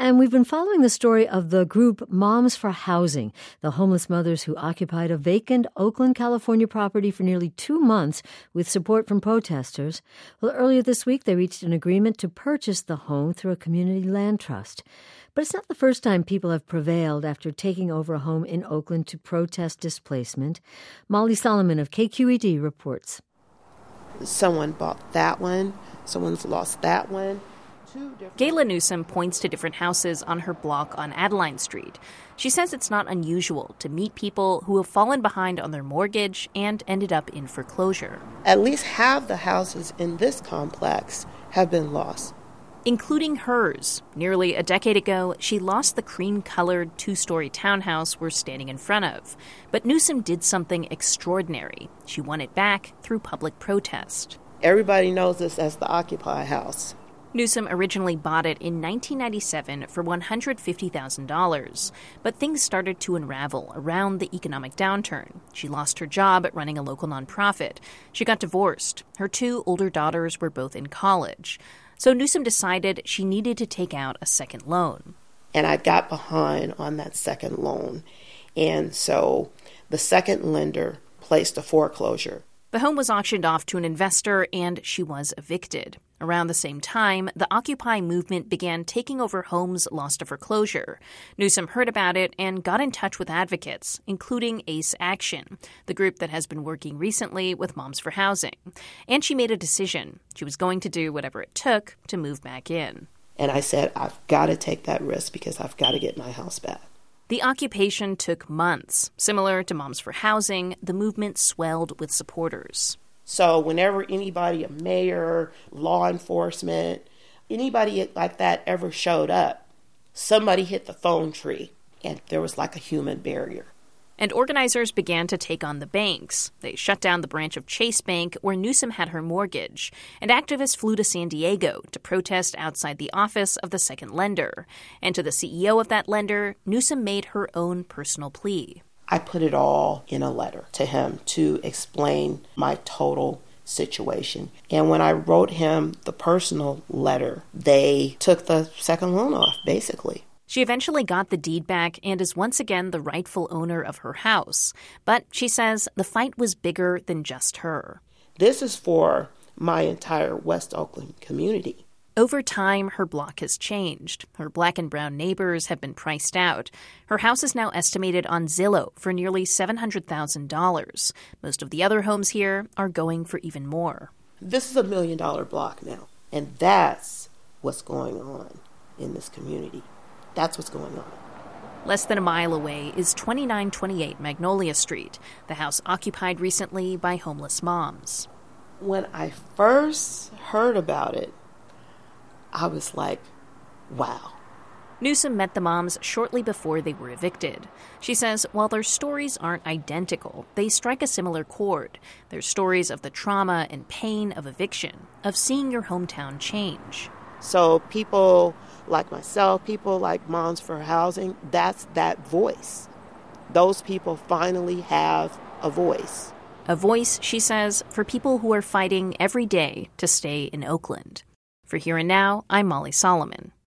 And we've been following the story of the group Moms for Housing, the homeless mothers who occupied a vacant Oakland, California property for nearly 2 months with support from protesters. Well, earlier this week, they reached an agreement to purchase the home through a community land trust. But it's not the first time people have prevailed after taking over a home in Oakland to protest displacement. Molly Solomon of KQED reports. Someone bought that one. Someone's lost that one. Gayla Newsom points to different houses on her block on Adeline Street. She says it's not unusual to meet people who have fallen behind on their mortgage and ended up in foreclosure. At least half the houses in this complex have been lost. Including hers. Nearly a decade ago, she lost the cream-colored 2-story townhouse we're standing in front of. But Newsom did something extraordinary. She won it back through public protest. Everybody knows this as the Occupy House. Newsom originally bought it in 1997 for $150,000, but things started to unravel around the economic downturn. She lost her job at running a local nonprofit. She got divorced. Her 2 older daughters were both in college. So Newsom decided she needed to take out a second loan. And I got behind on that second loan. And so the second lender placed a foreclosure. The home was auctioned off to an investor, and she was evicted. Around the same time, the Occupy movement began taking over homes lost to foreclosure. Newsom heard about it and got in touch with advocates, including ACE Action, the group that has been working recently with Moms for Housing. And she made a decision. She was going to do whatever it took to move back in. And I said, I've got to take that risk because I've got to get my house back. The occupation took months. Similar to Moms for Housing, the movement swelled with supporters. So whenever anybody, a mayor, law enforcement, anybody like that ever showed up, somebody hit the phone tree, and there was like a human barrier. And organizers began to take on the banks. They shut down the branch of Chase Bank where Newsom had her mortgage. And activists flew to San Diego to protest outside the office of the second lender. And to the CEO of that lender, Newsom made her own personal plea. I put it all in a letter to him to explain my total situation. And when I wrote him the personal letter, they took the second loan off, basically. She eventually got the deed back and is once again the rightful owner of her house. But she says the fight was bigger than just her. This is for my entire West Oakland community. Over time, her block has changed. Her black and brown neighbors have been priced out. Her house is now estimated on Zillow for nearly $700,000. Most of the other homes here are going for even more. This is a $1 million block now. And that's what's going on in this community. That's what's going on. Less than a mile away is 2928 Magnolia Street, the house occupied recently by homeless moms. When I first heard about it, I was like, wow. Newsom met the moms shortly before they were evicted. She says while their stories aren't identical, they strike a similar chord. They're stories of the trauma and pain of eviction, of seeing your hometown change. So people like myself, people like Moms for Housing, that's that voice. Those people finally have a voice. A voice, she says, for people who are fighting every day to stay in Oakland. For Here and Now, I'm Molly Solomon.